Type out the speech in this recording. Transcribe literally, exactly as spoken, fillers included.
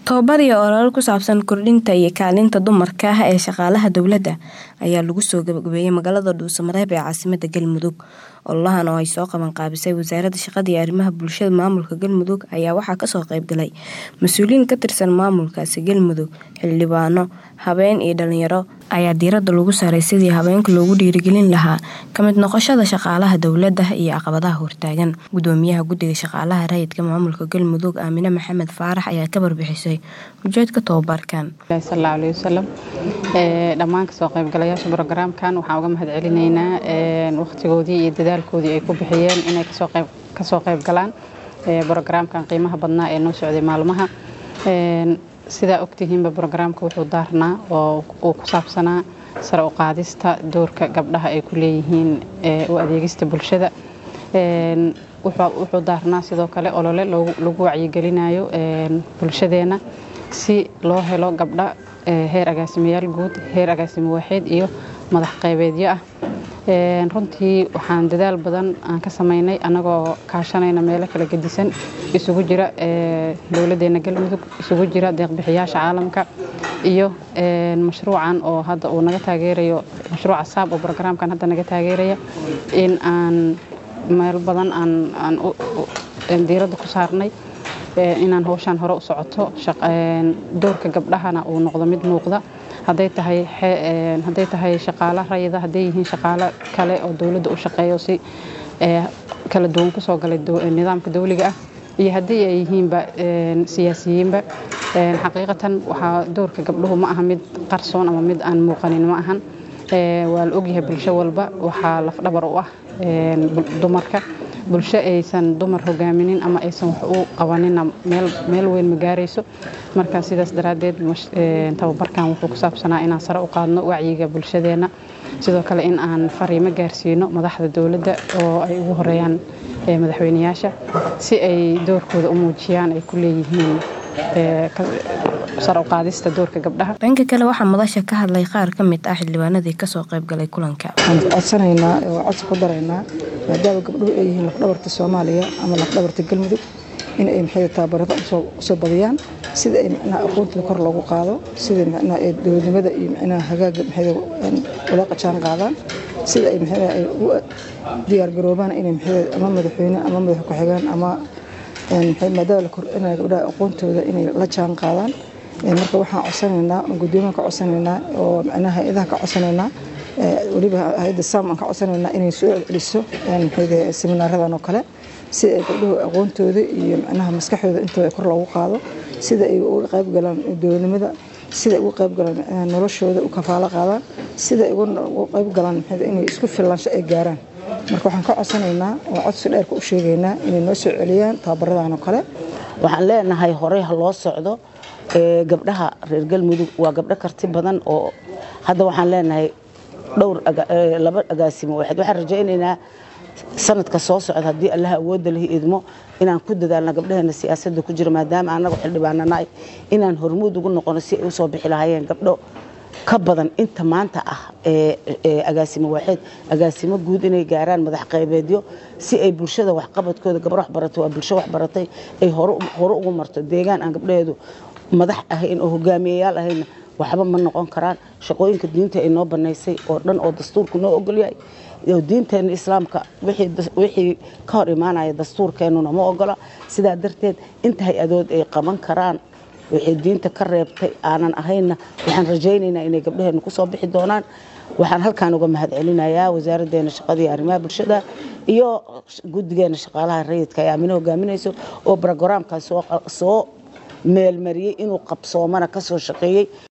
Tababar iyo olole ku saabsan kordhinta iyo kaalinta dumarka ah ee shaqaalaha dowladda ayaa lagu soo gabagabeeyay magaalada Dhuusamareeb ee caasimadda Galmudug. Ololahan oo ay soo qaban qaabisay Wasaaradda Shaqada iyo Arrimaha Bulshada Maamulka Galmudug ayaa waxaa ka soo qayb galay mas'uuliyiin ka tirsan maamulkaasi Galmudug, xildhibaano, haween iyo dhalinyaro ayaa diiradda lagu saaray sidii haweenka loogu dhiirigelin lahaa ka mid noqoshada shaqaalaha dowladda iyo caqabadaha hortaagan. Gudoomiyaha Guddiga Shaqaalaha Rayidka Maamulka Galmudug Aamina Maxamed Faarax ayaa ka warbixisay ujeedka tababarkan. sallallahu alayhi wasallam ee dhamaan ka soo qayb galayaasha barnaamijkan waxaan uga mahad celinaynaa ee waqtigoodii iyo dadaalkoodii ay ku bixiyeen inay ka soo qayb ka soo qayb galaan ee barnaamijkan qiimaha badnaa ee noo socday maalmaha ee sida ogtihiinba barnaamijku wuxuu daarnaa oo uu ku saabsanaa sare u qaadista doorka gabdhaha ay ku leeyihiin ee u adeegista bulshada ee wuxuu daarnaa sidoo kale olole lagu wacyigelinayo ee bulshadeena si loo helo gabdha heer agaasimayaal guud, heer agaasimo waaxid iyo madax qaybeedyo ah. ee runtii waxaan dadaal badan aan ka sameynay anagoo kaashanayna meelo kala gedisan isugu jira ee dawladeena Galmudug, isugu jira deeq bixiyaasha caalamka iyo ee mashruucan oo hadda uu naga taageerayo mashruuca saab oo barnaamijkan hadda naga taageeraya in aan meel badan aan aan diiradda ku saarnay inaan hawshan hore u socoto doorka gabdhahana uu noqdo mid muuqda haday tahay haday tahay shaqaalaha rayida haday yihiin shaqaale kale oo dawladda u shaqeeyo si kala duwan ku soo galay nidaamka dawliga ah iyo haday ay yihiin ba siyaasiyiinba xaqiiqatan waxa doorka gabdhuhu ma aha mid qarsoon ama mid aan muuqanin ma ahan waa la ogyahay bulsho walba waxa laf dhabar u ah dumarka bulsho aysan dumar hogaaminin ama aysan wax u qabanin meel meel weyn ma gaarayso marka sidaas daraadeed tababarkan wuxuu ku saabsanaa inaan sare u qaadno wacyiga bulshadeena sidoo kale in aan fariimo gaarsiino madaxda dawladda oo ay ugu horeeyaan madaxweynayaasha si ay doorkooda u muujiyaan ay ku leeyihiin sare u qaadista doorka gabdhaha. Dhanka kale waxaa madasha ka hadlay qaar ka mid ah xildhibaanadii ka soo qayb galay kulanka. Waxaan codsanaynaa oo codsi ku daraynaa maadaama gabdhuhu ay yihiin lafdhabarta Soomaaliya ama lafdhabarta Galmudug in ay maxay tababarada soo badiyaan sida ay macnaha aqoonta kor loogu qaado sida macnaha ee dawladnimada iyo macnaha hagaaga maxay wada qacaan qaadaan sida ay maxay ay u diyaar garoobaan inay maxay ama madaxweyne ama madax ku xigaan ama maxay maadaama la kordhinayo gabdhaha aqoontooda inay la jaan qaadaan marka waxaan codsanaynaa gudoomiyaha ka codsanaynaa oo macnaha hay'adaha ka codsanaynaa waliba hay'adda saam aan ka codsanaynaa inay soo celiso maxay seminaaradan oo kale si ay gabdhuhu aqoontooda iyo macnaha maskaxdooda inta kor loogu qaado sida ay uga qayb galaan dawladnimada sida ay uga qayb galaan noloshooda u kafaalo qaadaan sida ay uga qayb galaan maxay inay isku filaansho ay gaaraan marka waxaan ka codsanaynaa oo codsi dheer ku sheegaynaa inay noo soo celiyaan tababaradan oo kale waxaan leenahay hore ha loo socdo ee gabdhaha reer Galmudug waa gabdho karti badan oo hadda waxaan leenahay dhowr laba agaasimo waaxid waxaan rajaynaynaa sanadka soo socda hadii Allah awood leh idmo inaan ku dadaalno gabdhaheena siyaasadda ku jira maadaama anagu xildhibaananahay inaan hormuud ugu noqono si ay u soo bixi lahaayeen gabdho ka badan inta maanta ah ee agaasimo waaxid agaasimo guud inay gaaraan madax qaybeedyo si ay bulshada wax qabadkooda gabar wax barato waa bulsho wax baratay ay hore hore ugu marto deegaan aan gabdhaheedu madax ahayn oo hogaamiyayaal ahayn waxba ma noqon karaan shaqooyinka diinta ay noo banaysay oo dhan oo dastuurku noo ogol yahay iyo diinteena islaamka wixii wixii ka hor imaanaya dastuurkeenuna ma ogola sidaa darteed inta hay-adood ay qaban karaan wixii diinta ka reebtay aanan ahayna waxaan rajaynaynaa inay gabdhaheenu ku soo bixi doonaan waxaan halkaan uga mahad celinayaa wasaaraddeena shaqada iyo arrimaha bulshada iyo guddigeena shaqaalaha rayidka ee Aamina hogaaminayso oo barnaamijkan soo soo meel mariyay inuu qabsoomana ka soo shaqeeyay